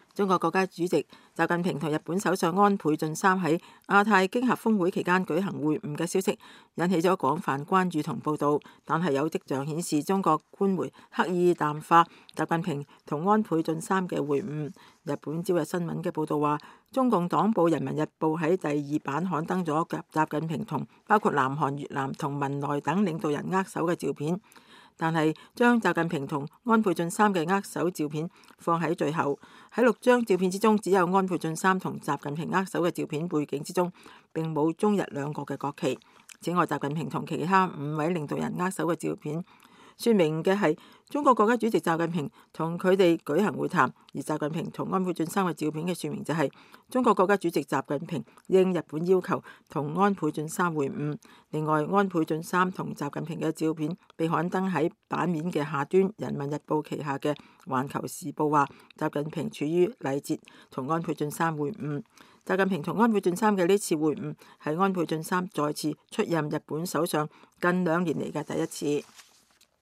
中國國家主席習近平同日本首相安倍晉三喺亞太經合峰會期間舉行會晤嘅消息，引起咗廣泛關注同報道。但係有跡象顯示，中國官媒刻意淡化習近平同安倍晉三嘅會晤。日本朝日新聞嘅報道話，中共黨報《人民日報》喺第2版刊登咗習近平同包括南韓、越南同文萊等領導人握手嘅照片。但係將習近平同安倍晉三嘅握手照片放喺最後，喺6張照片之中，只有安倍晉三同習近平握手嘅照片背景之中並冇中日兩國嘅國旗。此外，習近平同其他5位領導人握手嘅照片，說明嘅係中國國家主席習近平同佢哋舉行會談，而習近平同安倍晉三嘅照片嘅說明就係中國國家主席習近平應日本要求同安倍晉三會晤。另外，安倍晉三同習近平嘅照片被刊登喺版面嘅下端，《人民日報》旗下嘅《環球時報》話習近平處於禮節同安倍晉三會晤。習近平同安倍晉三嘅呢次會晤係安倍晉三再次出任日本首相近2年嚟嘅第一次。